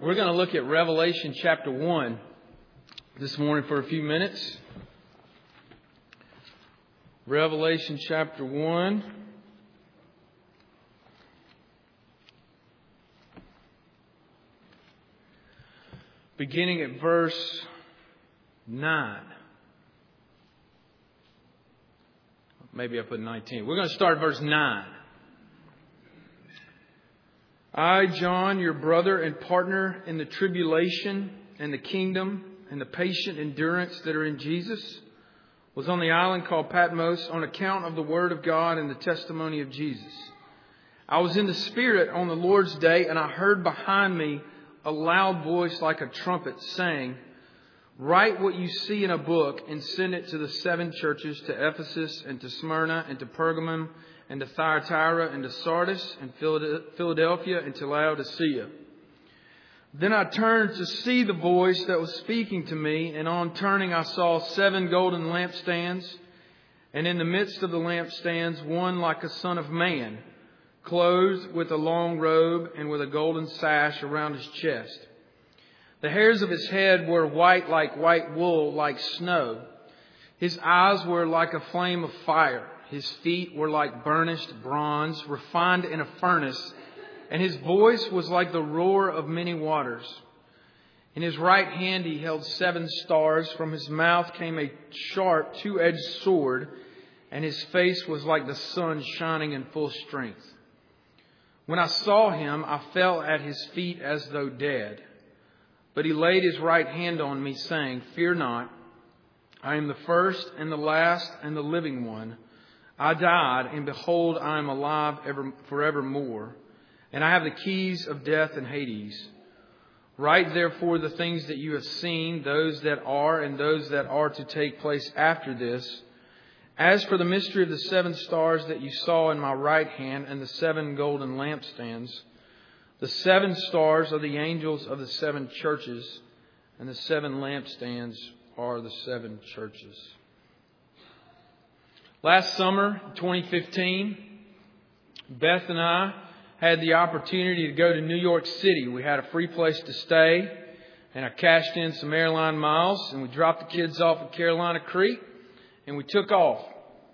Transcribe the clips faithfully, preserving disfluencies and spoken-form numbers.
We're going to look at Revelation chapter one this morning for a few minutes. Revelation chapter one. Beginning at verse nine. Maybe I put nineteen. We're going to start at verse nine. I, John, your brother and partner in the tribulation and the kingdom and the patient endurance that are in Jesus, was on the island called Patmos on account of the word of God and the testimony of Jesus. I was in the Spirit on the Lord's day, and I heard behind me a loud voice like a trumpet saying, "Write what you see in a book and send it to the seven churches, to Ephesus and to Smyrna and to Pergamum and to Thyatira and to Sardis and Philadelphia and to Laodicea." Then I turned to see the voice that was speaking to me, and on turning I saw seven golden lampstands, and in the midst of the lampstands one like a son of man, clothed with a long robe and with a golden sash around his chest. The hairs of his head were white like white wool, like snow. His eyes were like a flame of fire. His feet were like burnished bronze, refined in a furnace, and his voice was like the roar of many waters. In his right hand he held seven stars. From his mouth came a sharp, two-edged sword, and his face was like the sun shining in full strength. When I saw him, I fell at his feet as though dead. But he laid his right hand on me, saying, "Fear not, I am the first and the last and the living one. I died, and behold, I am alive ever, forevermore, and I have the keys of death and Hades. Write therefore the things that you have seen, those that are and those that are to take place after this. As for the mystery of the seven stars that you saw in my right hand and the seven golden lampstands, the seven stars are the angels of the seven churches, and the seven lampstands are the seven churches." Last summer, twenty fifteen, Beth and I had the opportunity to go to New York City. We had a free place to stay, and I cashed in some airline miles, and we dropped the kids off at Carolina Creek, and we took off.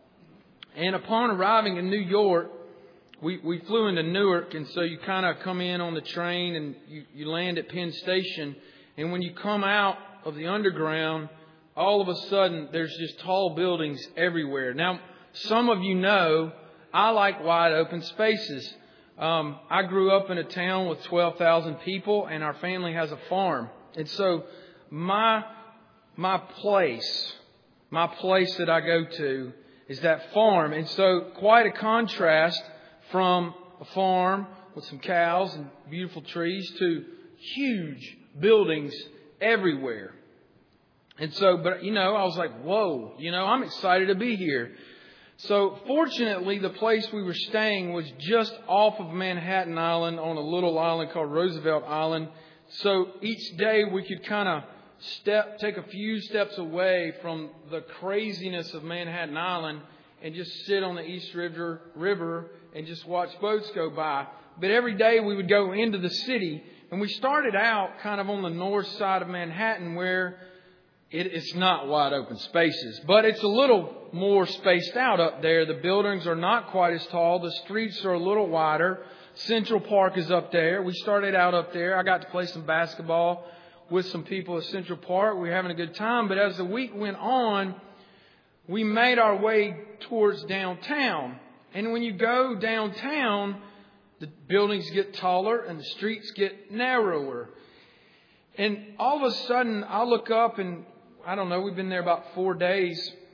And upon arriving in New York, we, we flew into Newark, and so you kind of come in on the train, and you, you land at Penn Station, and when you come out of the underground, all of a sudden, there's just tall buildings everywhere. Now, some of you know I like wide open spaces. Um, I grew up in a town with twelve thousand people, and our family has a farm. And so my my place, my place that I go to is that farm. And so quite a contrast from a farm with some cows and beautiful trees to huge buildings everywhere. And so, but, you know, I was like, whoa, you know, I'm excited to be here. So fortunately, the place we were staying was just off of Manhattan Island on a little island called Roosevelt Island. So each day we could kind of step, take a few steps away from the craziness of Manhattan Island and just sit on the East River, River and just watch boats go by. But every day we would go into the city, and we started out kind of on the north side of Manhattan where It, it's not wide open spaces, but it's a little more spaced out up there. The buildings are not quite as tall. The streets are a little wider. Central Park is up there. We started out up there. I got to play some basketball with some people at Central Park. We were having a good time. But as the week went on, we made our way towards downtown. And when you go downtown, the buildings get taller and the streets get narrower. And all of a sudden, I look up and I don't know, we've been there about four days,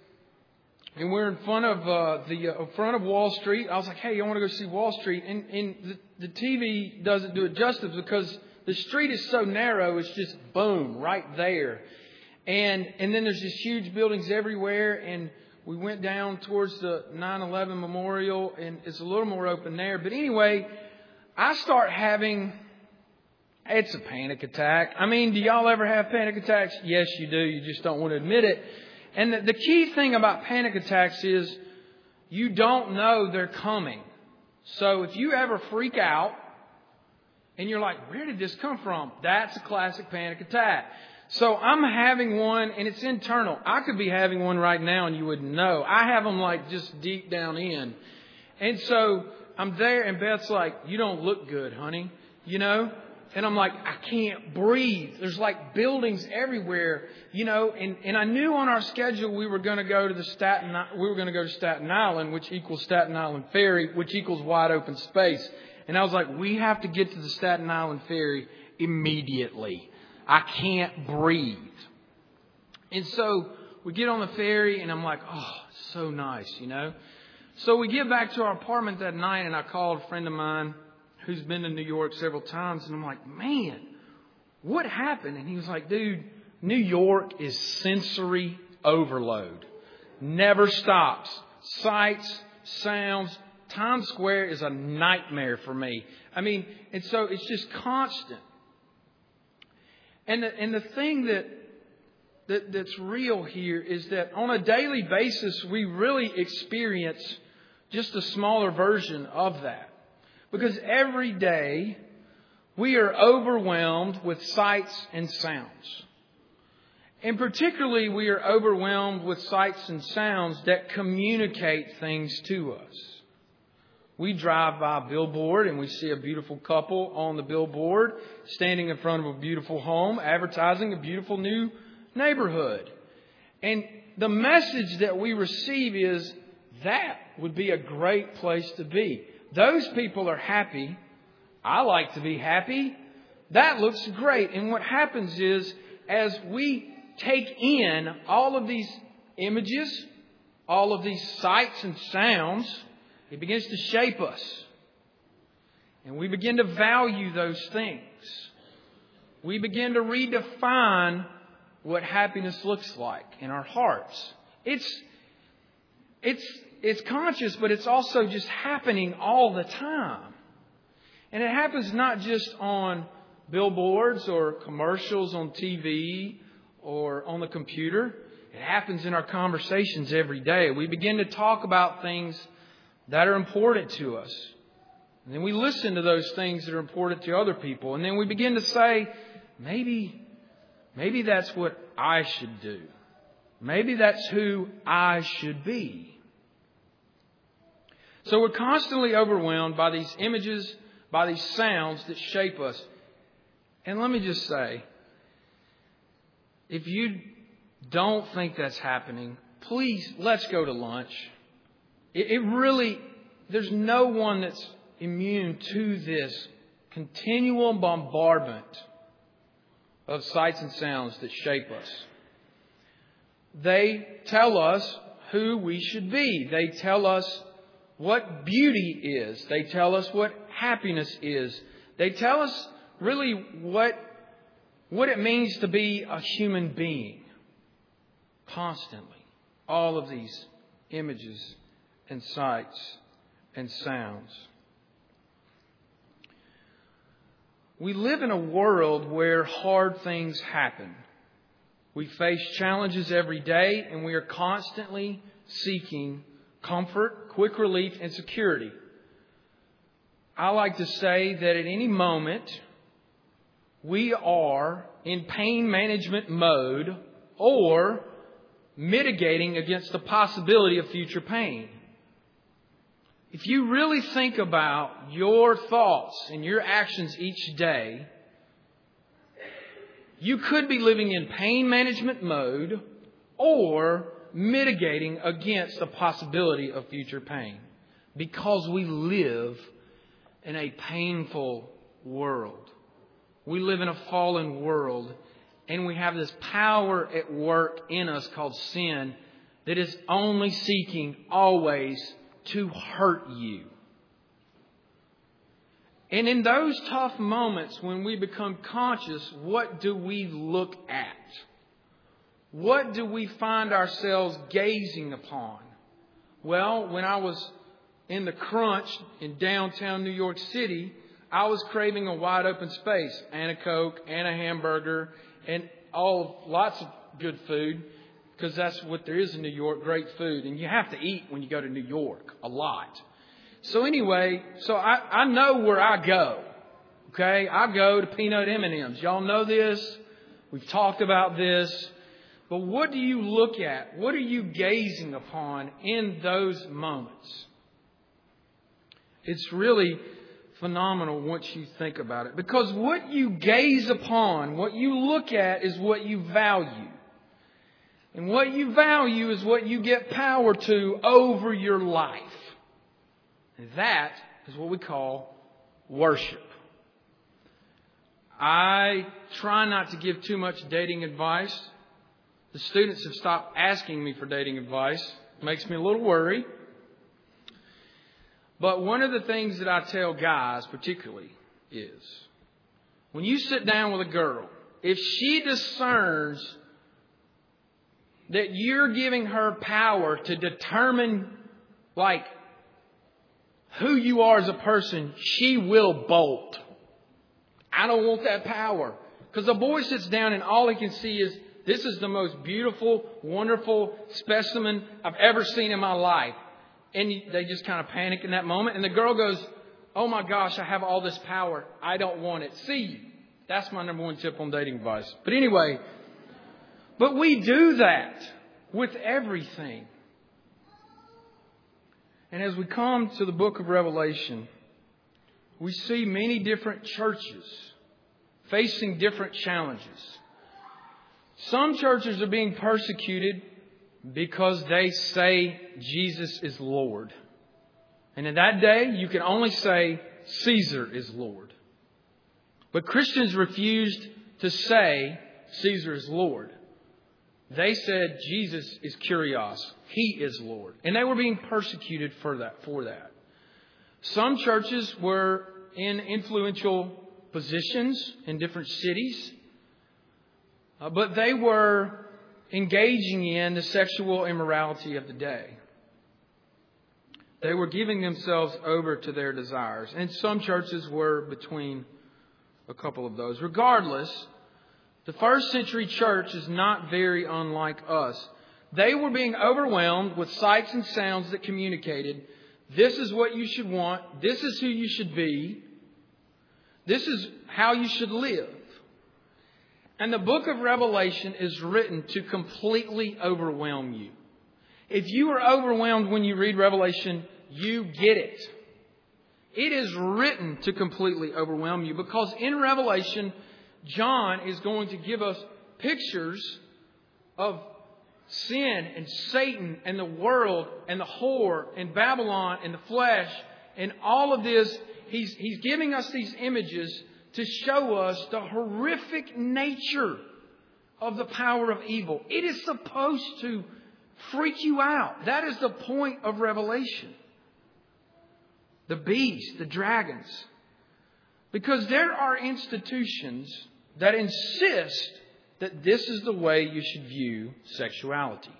and we're in front of uh, the uh, front of Wall Street. I was like, hey, I want to go see Wall Street. And, and the, the T V doesn't do it justice because the street is so narrow. It's just boom, right there. And and then there's just huge buildings everywhere. And we went down towards the nine eleven Memorial, and it's a little more open there. But anyway, I start having... It's a panic attack. I mean, do y'all ever have panic attacks? Yes, you do. You just don't want to admit it. And the, the key thing about panic attacks is you don't know they're coming. So if you ever freak out, And you're like, where did this come from? That's a classic panic attack. So I'm having one, and it's internal. I could be having one right now, and you wouldn't know. I have them like just deep down in. And so I'm there, and Beth's like, you don't look good, honey. You know? And I'm like, I can't breathe. There's like buildings everywhere, you know. And, and I knew on our schedule we were going to go to the Staten, we were going to go to Staten Island, which equals Staten Island Ferry, which equals wide open space. And I was like, we have to get to the Staten Island Ferry immediately. I can't breathe. And so we get on the ferry, and I'm like, oh, so nice, you know. So we get back to our apartment that night, and I called a friend of mine who's been to New York several times. And I'm like, man, what happened? And he was like, dude, New York is sensory overload. Never stops. Sights, sounds. Times Square is a nightmare for me. I mean, and so it's just constant. And the, and the thing that, that that's real here is that on a daily basis, we really experience just a smaller version of that. Because every day we are overwhelmed with sights and sounds. And particularly we are overwhelmed with sights and sounds that communicate things to us. We drive by a billboard and we see a beautiful couple on the billboard standing in front of a beautiful home, advertising a beautiful new neighborhood. And the message that we receive is that would be a great place to be. Those people are happy. I like to be happy. That looks great. And what happens is as we take in all of these images, all of these sights and sounds, it begins to shape us. And we begin to value those things. We begin to redefine what happiness looks like in our hearts. It's, it's, it's conscious, but it's also just happening all the time. And it happens not just on billboards or commercials on T V or on the computer. It happens in our conversations every day. We begin to talk about things that are important to us. And then we listen to those things that are important to other people. And then we begin to say, maybe, maybe that's what I should do. Maybe that's who I should be. So we're constantly overwhelmed by these images, by these sounds that shape us. And let me just say, if you don't think that's happening, please, let's go to lunch. It really, there's no one that's immune to this continual bombardment of sights and sounds that shape us. They tell us who we should be. They tell us what beauty is. They tell us what happiness is. They tell us really what, what it means to be a human being. Constantly. All of these images and sights and sounds. We live in a world where hard things happen. We face challenges every day, and we are constantly seeking comfort, quick relief, and security. I like to say that at any moment, we are in pain management mode or mitigating against the possibility of future pain. If you really think about your thoughts and your actions each day, you could be living in pain management mode or mitigating against the possibility of future pain. Because we live in a painful world. We live in a fallen world, and we have this power at work in us called sin that is only seeking always to hurt you. And in those tough moments when we become conscious, what do we look at? What do we find ourselves gazing upon? Well, when I was in the crunch in downtown New York City, I was craving a wide open space and a Coke and a hamburger and all lots of good food. Because that's what there is in New York, great food. And you have to eat when you go to New York, a lot. So anyway, so I, I know where I go. Okay? I go to peanut M and M's. Y'all know this. We've talked about this. But what do you look at? What are you gazing upon in those moments? It's really phenomenal once you think about it. Because what you gaze upon, what you look at, is what you value. And what you value is what you get power to over your life. And that is what we call worship. I try not to give too much dating advice. The students have stopped asking me for dating advice. It makes me a little worried. But one of the things that I tell guys particularly is, when you sit down with a girl, if she discerns that you're giving her power to determine, like, who you are as a person, she will bolt. I don't want that power. Because a boy sits down and all he can see is, this is the most beautiful, wonderful specimen I've ever seen in my life. And they just kind of panic in that moment. And the girl goes, oh my gosh, I have all this power. I don't want it. See you. That's my number one tip on dating advice. But anyway, but we do that with everything. And as we come to the book of Revelation, we see many different churches facing different challenges. Some churches are being persecuted because they say Jesus is Lord. And in that day, you can only say Caesar is Lord. But Christians refused to say Caesar is Lord. They said Jesus is Kyrios. He is Lord. And they were being persecuted for that. For that. Some churches were in influential positions in different cities. Uh, but they were engaging in the sexual immorality of the day. They were giving themselves over to their desires. And some churches were between a couple of those. Regardless, the first century church is not very unlike us. They were being overwhelmed with sights and sounds that communicated, this is what you should want. This is who you should be. This is how you should live. And the book of Revelation is written to completely overwhelm you. If you are overwhelmed when you read Revelation, you get it. It is written to completely overwhelm you because in Revelation, John is going to give us pictures of sin and Satan and the world and the whore and Babylon and the flesh and all of this. He's, he's giving us these images to show us the horrific nature of the power of evil. It is supposed to freak you out. That is the point of Revelation. The beast, the dragons. Because there are institutions that insist that this is the way you should view sexuality.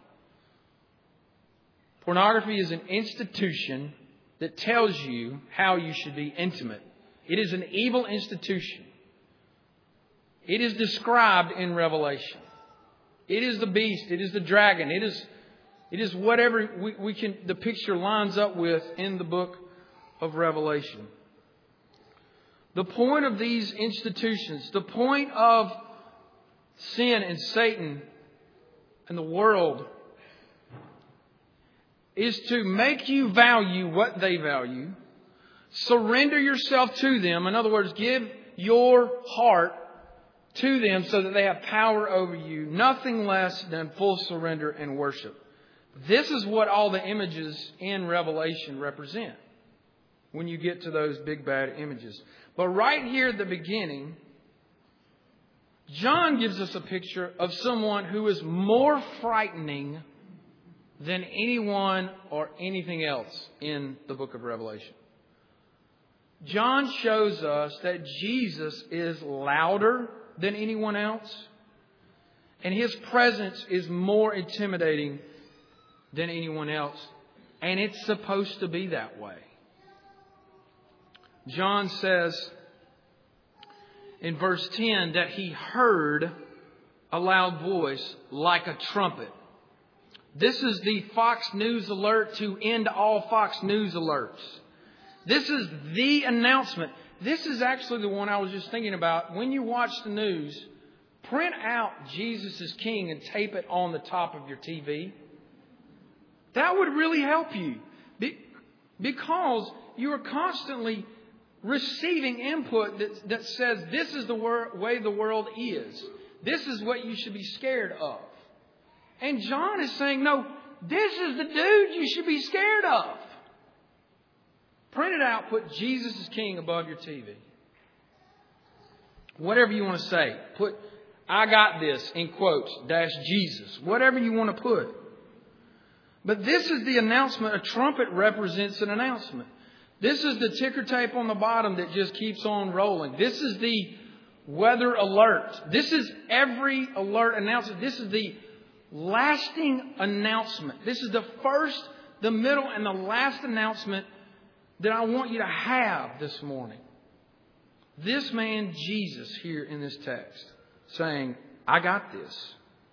Pornography is an institution that tells you how you should be intimate. It is an evil institution. It is described in Revelation. It is the beast. It is the dragon. It is, it is whatever we, we can, the picture lines up with in the book of Revelation. The point of these institutions, the point of sin and Satan and the world is to make you value what they value. Surrender yourself to them. In other words, give your heart to them so that they have power over you. Nothing less than full surrender and worship. This is what all the images in Revelation represent when you get to those big bad images. But right here at the beginning, John gives us a picture of someone who is more frightening than anyone or anything else in the book of Revelation. John shows us that Jesus is louder than anyone else, and His presence is more intimidating than anyone else. And it's supposed to be that way. John says in verse ten that he heard a loud voice like a trumpet. This is the Fox News alert to end all Fox News alerts. This is the announcement. this is actually the one I was just thinking about. When you watch the news, print out Jesus is King and tape it on the top of your T V. That would really help you. Because you are constantly receiving input that, that says this is the wor- way the world is. This is what you should be scared of. And John is saying, no, this is the dude you should be scared of. Print it out, put Jesus is King above your T V. Whatever you want to say. Put, I got this, in quotes, dash Jesus. Whatever you want to put. But this is the announcement. A trumpet represents an announcement. This is the ticker tape on the bottom that just keeps on rolling. This is the weather alert. This is every alert announcement. This is the lasting announcement. This is the first, the middle, and the last announcement that I want you to have this morning. This man, Jesus, here in this text, saying, I got this.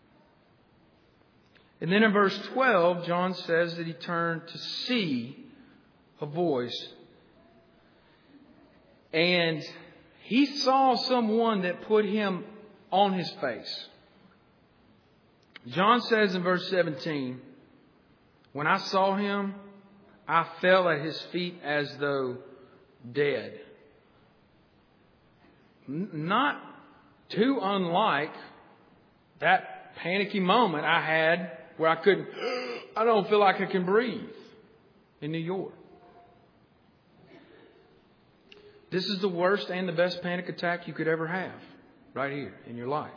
And then in verse twelve, John says that he turned to see a voice. And he saw someone that put him on his face. John says in verse seventeen, when I saw him, I fell at his feet as though dead. N- not too unlike that panicky moment I had where I couldn't, I don't feel like I can breathe in New York. This is the worst and the best panic attack you could ever have right here in your life.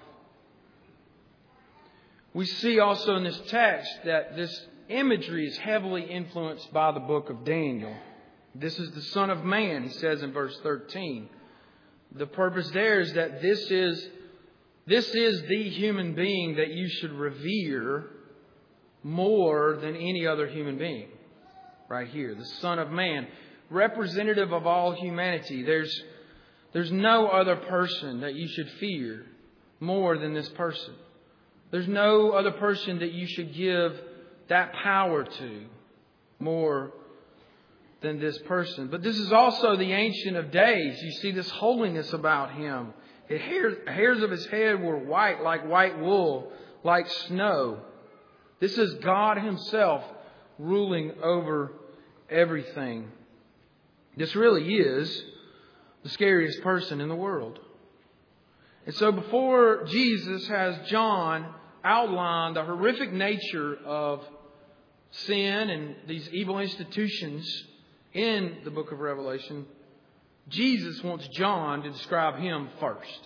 We see also in this text that this imagery is heavily influenced by the book of Daniel. This is the Son of Man, he says in verse thirteen. The purpose there is that this is, this is the human being that you should revere more than any other human being. Right here, the Son of Man, representative of all humanity. There's, there's no other person that you should fear more than this person. There's no other person that you should give that power to more than this person. But this is also the Ancient of Days. You see this holiness about him. The hairs, hairs of his head were white like white wool, like snow. This is God himself ruling over everything. This really is the scariest person in the world. And so before Jesus has John outline the horrific nature of sin and these evil institutions in the book of Revelation, Jesus wants John to describe him first.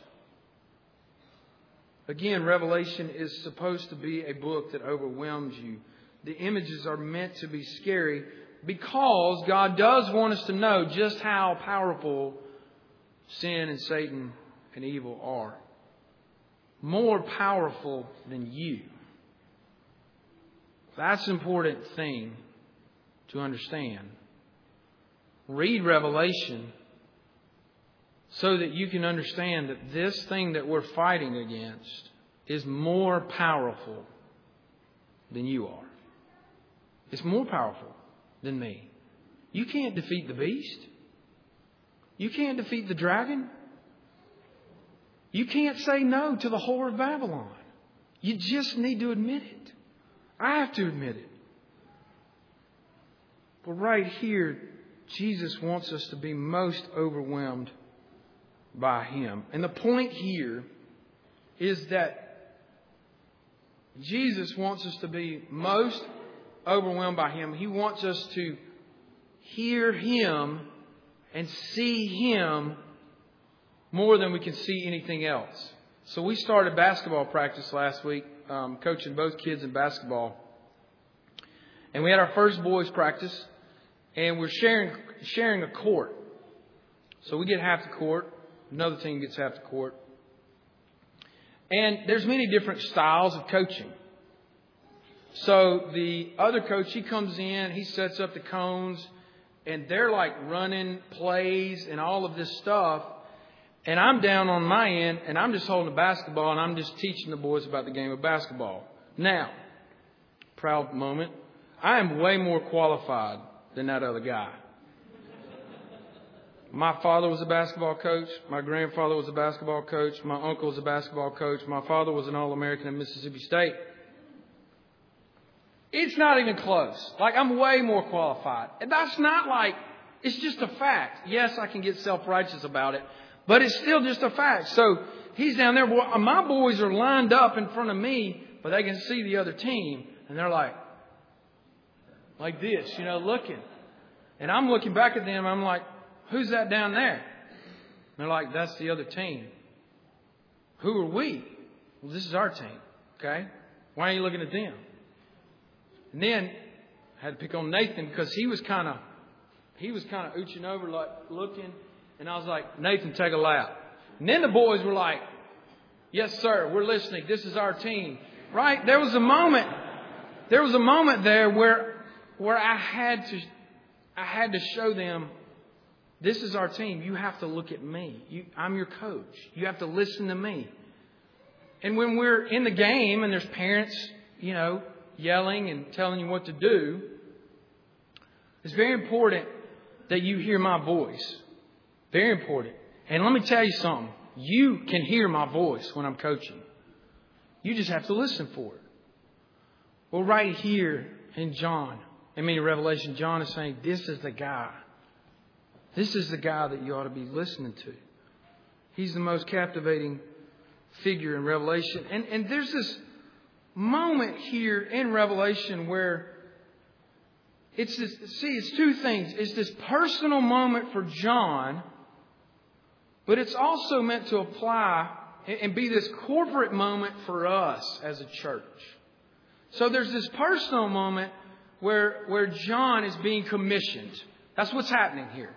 Again, Revelation is supposed to be a book that overwhelms you. The images are meant to be scary because God does want us to know just how powerful sin and Satan and evil are. More powerful than you. That's an important thing to understand. Read Revelation so that you can understand that this thing that we're fighting against is more powerful than you are. It's more powerful than me. You can't defeat the beast. You can't defeat the dragon. You can't say no to the whore of Babylon. You just need to admit it. I have to admit it. But right here, Jesus wants us to be most overwhelmed by him. And the point here is that Jesus wants us to be most overwhelmed by him. He wants us to hear him and see him more than we can see anything else. So we started basketball practice last week, um, coaching both kids in basketball. And we had our first boys practice, and we're sharing sharing a court. So we get half the court. Another team gets half the court. And there's many different styles of coaching. So the other coach, he comes in, he sets up the cones, and they're like running plays and all of this stuff. And I'm down on my end, and I'm just holding the basketball, and I'm just teaching the boys about the game of basketball. Now, proud moment, I am way more qualified than that other guy. My father was a basketball coach. My grandfather was a basketball coach. My uncle was a basketball coach. My father was an All-American at Mississippi State. It's not even close. Like, I'm way more qualified. And that's not like, it's just a fact. Yes, I can get self-righteous about it, but it's still just a fact. So he's down there. My boys are lined up in front of me, but they can see the other team. And they're like, like this, you know, looking. And I'm looking back at them. I'm like, who's that down there? And they're like, that's the other team. Who are we? Well, this is our team. Okay? Why are you looking at them? And then I had to pick on Nathan because he was kind of, he was kind of ooching over, like looking. And I was like, Nathan, take a lap. And then the boys were like, yes, sir, we're listening. This is our team. Right? There was a moment, there was a moment there where, where I had to, I had to show them, this is our team. You have to look at me. You, I'm your coach. You have to listen to me. And when we're in the game and there's parents, you know, yelling and telling you what to do, it's very important that you hear my voice. Very important. And let me tell you something. You can hear my voice when I'm coaching. You just have to listen for it. Well, right here in John, I mean, in Revelation, John is saying, this is the guy. This is the guy that you ought to be listening to. He's the most captivating figure in Revelation. And, and there's this moment here in Revelation where it's this, see, it's two things. It's this personal moment for John, but it's also meant to apply and be this corporate moment for us as a church. So there's this personal moment where, where John is being commissioned. That's what's happening here.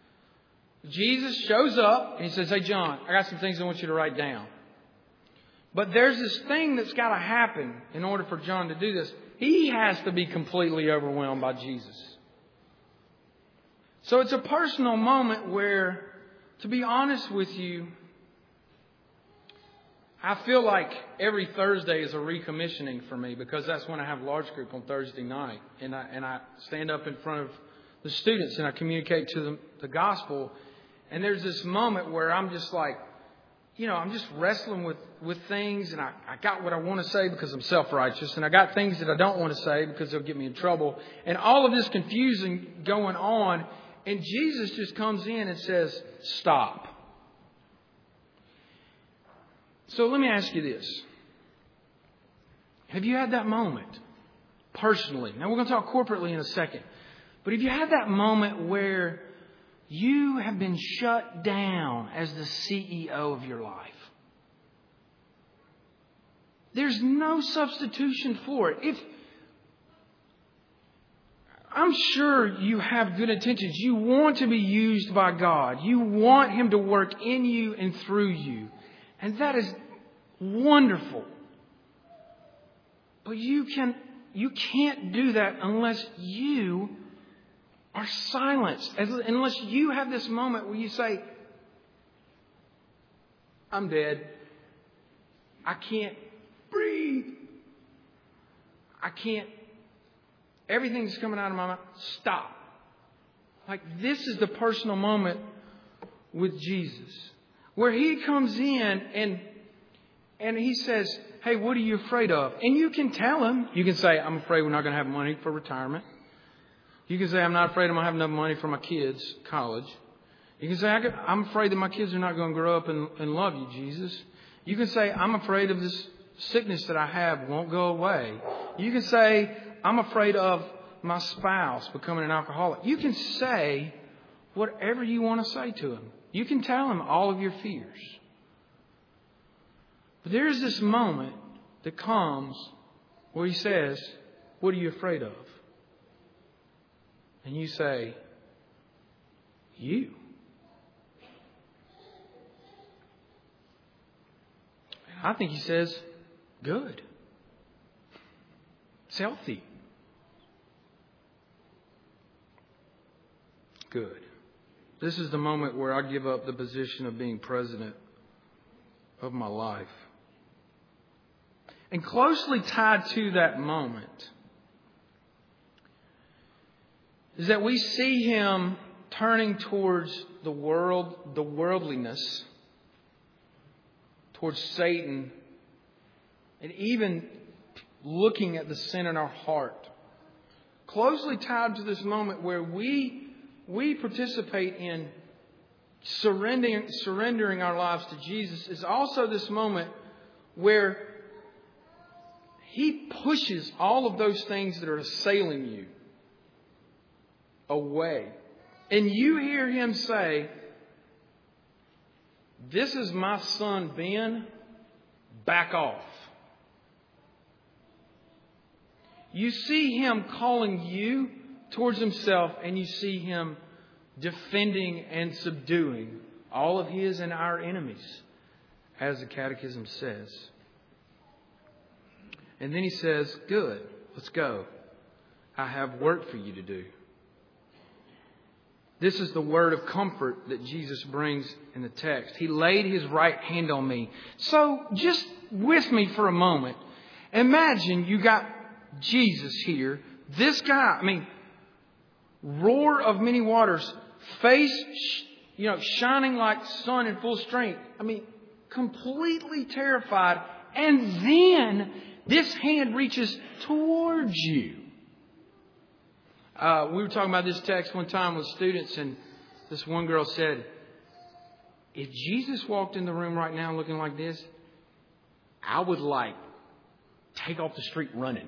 Jesus shows up and he says, hey, John, I got some things I want you to write down. But there's this thing that's got to happen in order for John to do this. He has to be completely overwhelmed by Jesus. So it's a personal moment where, to be honest with you, I feel like every Thursday is a recommissioning for me because that's when I have large group on Thursday night. And I, and I stand up in front of the students and I communicate to them the gospel. And there's this moment where I'm just like, you know, I'm just wrestling with, with things, and I, I got what I want to say because I'm self-righteous, and I got things that I don't want to say because they'll get me in trouble. And all of this confusion going on, and Jesus just comes in and says, stop. So let me ask you this. Have you had that moment personally? Now we're going to talk corporately in a second. But have you had that moment where you have been shut down as the C E O of your life? There's no substitution for it. If I'm sure you have good intentions. You want to be used by God. You want Him to work in you and through you. And that is wonderful. But you can you can't do that unless you are silenced. As, unless you have this moment where you say, I'm dead. I can't breathe. I can't. Everything's coming out of my mouth. Stop. Like, this is the personal moment with Jesus, where He comes in and and He says, hey, what are you afraid of? And you can tell Him. You can say, I'm afraid we're not going to have money for retirement. You can say, I'm not afraid I'm going to have enough money for my kids' college. You can say, I'm afraid that my kids are not going to grow up and, and love you, Jesus. You can say, I'm afraid of this sickness that I have won't go away. You can say, I'm afraid of my spouse becoming an alcoholic. You can say whatever you want to say to Him. You can tell Him all of your fears. But there is this moment that comes where He says, what are you afraid of? And you say, you. And I think He says, good. It's healthy. Good. This is the moment where I give up the position of being president of my life. And closely tied to that moment is that we see Him turning towards the world, the worldliness, towards Satan, and even looking at the sin in our heart. Closely tied to this moment where we we participate in surrendering surrendering our lives to Jesus is also this moment where He pushes all of those things that are assailing you away. And you hear Him say, "This is my son Ben, back off." You see Him calling you towards Himself, and you see Him defending and subduing all of His and our enemies, as the Catechism says. And then He says, "Good, let's go. I have work for you to do." This is the word of comfort that Jesus brings in the text. He laid His right hand on me. So just with me for a moment. Imagine you got Jesus here. This guy, I mean, roar of many waters, face, you know, shining like sun in full strength. I mean, completely terrified. And then this hand reaches towards you. Uh, we were talking about this text one time with students, and this one girl said, "If Jesus walked in the room right now looking like this, I would like take off the street running."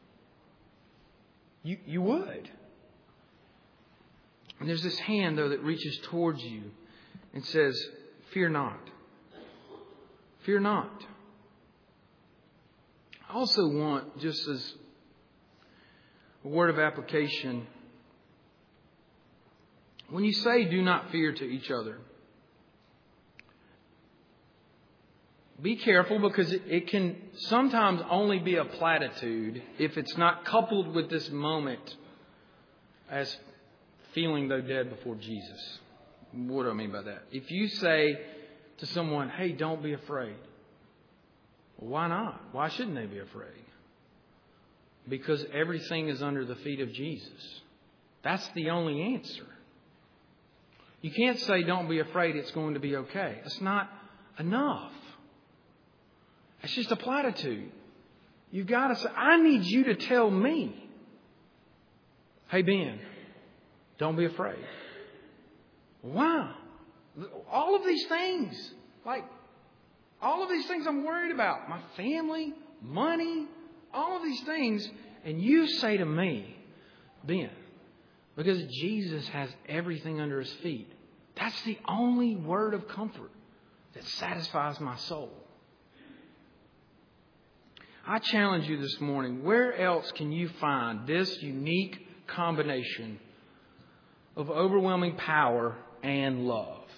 You, you would. And there's this hand, though, that reaches towards you and says, "Fear not. Fear not." I also want, just as a word of application, when you say "do not fear" to each other, be careful, because it, it can sometimes only be a platitude if it's not coupled with this moment as feeling though dead before Jesus. What do I mean by that? If you say to someone, "Hey, don't be afraid," well, why not? Why shouldn't they be afraid? Because everything is under the feet of Jesus. That's the only answer. You can't say, "Don't be afraid, it's going to be okay." It's not enough. It's just a platitude. You've got to say, "I need you to tell me, hey, Ben, don't be afraid." Wow. All of these things, like all of these things I'm worried about, my family, money, all of these things, and you say to me, "Ben, because Jesus has everything under His feet." That's the only word of comfort that satisfies my soul. I challenge you this morning, where else can you find this unique combination of overwhelming power and love?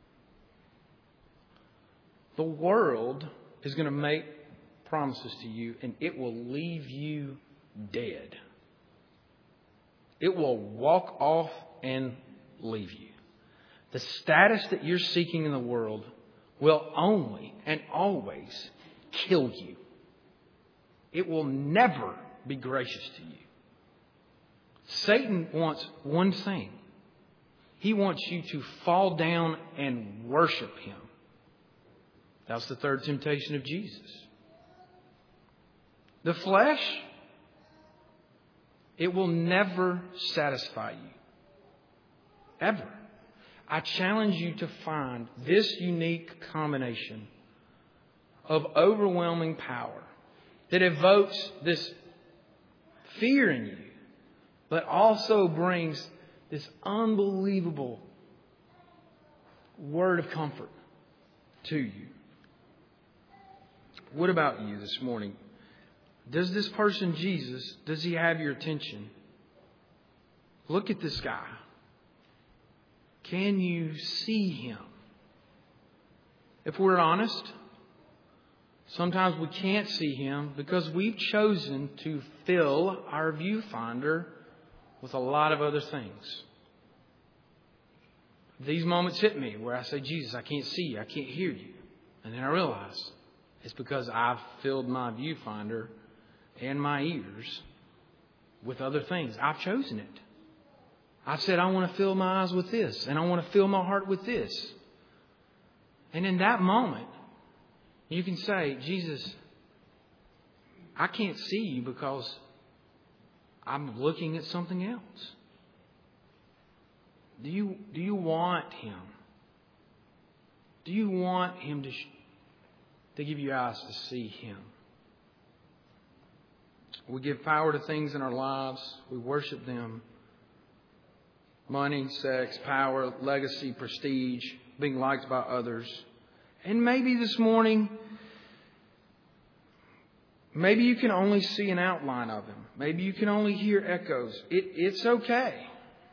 The world is going to make promises to you, and it will leave you dead. It will walk off and leave you. The status that you're seeking in the world will only and always kill you. It will never be gracious to you. Satan wants one thing. He wants you to fall down and worship him. That's the third temptation of Jesus. The flesh, it will never satisfy you. Ever. I challenge you to find this unique combination of overwhelming power that evokes this fear in you, but also brings this unbelievable word of comfort to you. What about you this morning? Does this person, Jesus, does he have your attention? Look at this guy. Can you see him? If we're honest, sometimes we can't see him because we've chosen to fill our viewfinder with a lot of other things. These moments hit me where I say, Jesus, I can't see you. I can't hear you. And then I realize it's because I've filled my viewfinder and my ears with other things. I've chosen it. I said, I want to fill my eyes with this, and I want to fill my heart with this. And in that moment, you can say, Jesus, I can't see you because I'm looking at something else. Do you, do you want Him? Do you want Him to, sh- to give you eyes to see Him? We give power to things in our lives. We worship them. Money, sex, power, legacy, prestige, being liked by others. And maybe this morning, maybe you can only see an outline of Him. Maybe you can only hear echoes. It, it's okay.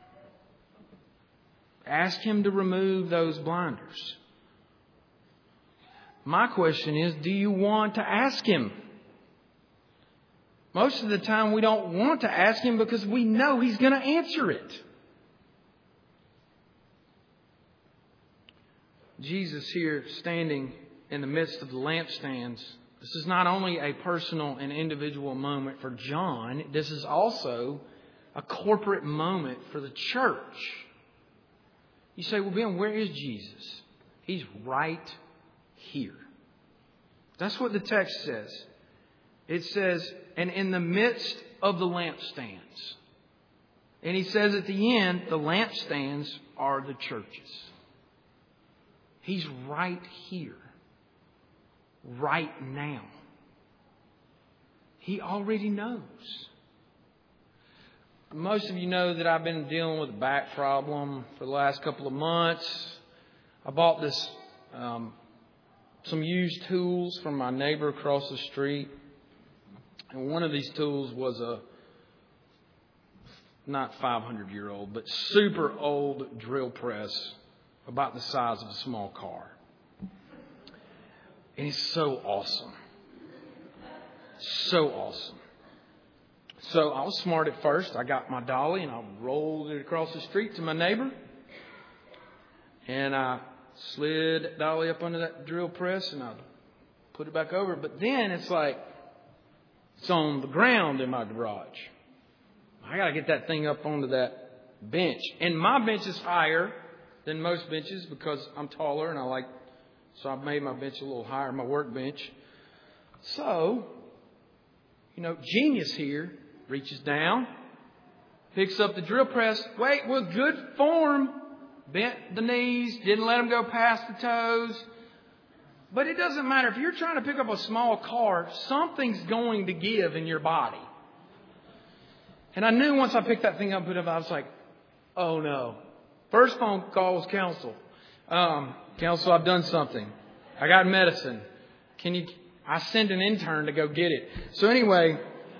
Ask Him to remove those blinders. My question is, do you want to ask Him? Most of the time we don't want to ask Him because we know He's going to answer it. Jesus here standing in the midst of the lampstands. This is not only a personal and individual moment for John. This is also a corporate moment for the church. You say, well, Ben, where is Jesus? He's right here. That's what the text says. It says, and in the midst of the lampstands. And he says at the end, the lampstands are the churches. He's right here. Right now. He already knows. Most of you know that I've been dealing with a back problem for the last couple of months. I bought this, um, some used tools from my neighbor across the street. And one of these tools was a, not five hundred year old, but super old drill press about the size of a small car. And it's so awesome. So awesome. So I was smart at first. I got my dolly and I rolled it across the street to my neighbor. And I slid that dolly up under that drill press and I put it back over. But then it's like, it's on the ground in my garage. I got to get that thing up onto that bench. And my bench is higher than most benches because I'm taller and I like, so I've made my bench a little higher, my workbench. So, you know, genius here reaches down, picks up the drill press. Wait, with good form, bent the knees, didn't let them go past the toes. But it doesn't matter. If you're trying to pick up a small car, something's going to give in your body. And I knew once I picked that thing up, I was like, oh no. First phone call was counsel. Um, counsel, I've done something. I got medicine. Can you, I sent an intern to go get it. So anyway,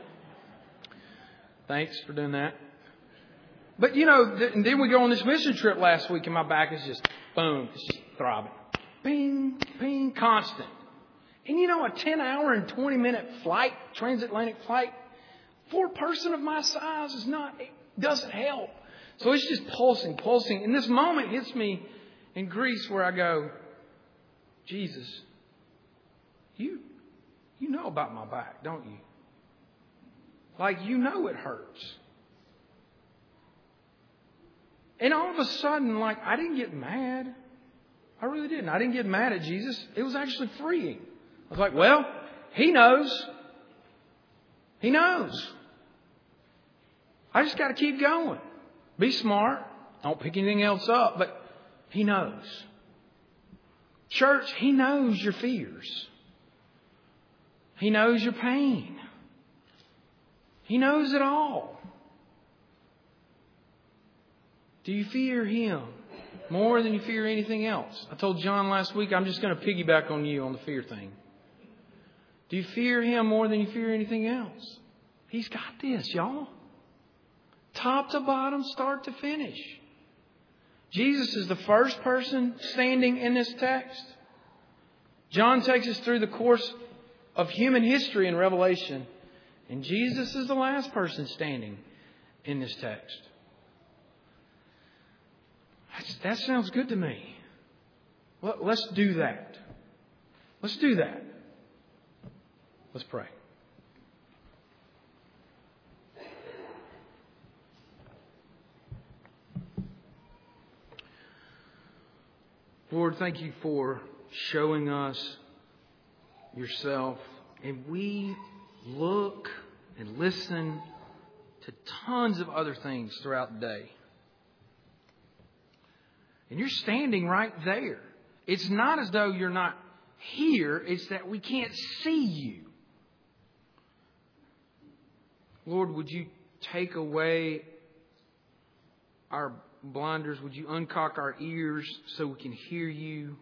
thanks for doing that. But you know, th- and then we go on this mission trip last week and my back is just, boom, it's just throbbing. Ping, ping, constant. And you know, a ten hour and twenty minute flight, transatlantic flight, for a person of my size is not, it doesn't help. So it's just pulsing, pulsing. And this moment hits me in Greece where I go, Jesus, you, you know about my back, don't you? Like, you know it hurts. And all of a sudden, like, I didn't get mad. I really didn't. I didn't get mad at Jesus. It was actually freeing. I was like, well, He knows. He knows. I just got to keep going. Be smart. Don't pick anything else up. But He knows. Church, He knows your fears. He knows your pain. He knows it all. Do you fear Him more than you fear anything else? I told John last week, I'm just going to piggyback on you on the fear thing. Do you fear Him more than you fear anything else? He's got this, y'all. Top to bottom, start to finish. Jesus is the first person standing in this text. John takes us through the course of human history in Revelation. And Jesus is the last person standing in this text. That's, that sounds good to me. Well, let's do that. Let's do that. Let's pray. Lord, thank you for showing us yourself. And we look and listen to tons of other things throughout the day. And you're standing right there. It's not as though you're not here. It's that we can't see you. Lord, would you take away our blinders? Would you uncock our ears so we can hear you?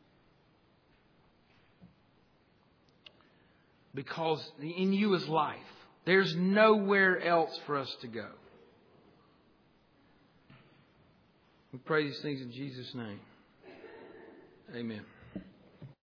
Because in you is life. There's nowhere else for us to go. We pray these things in Jesus' name. Amen.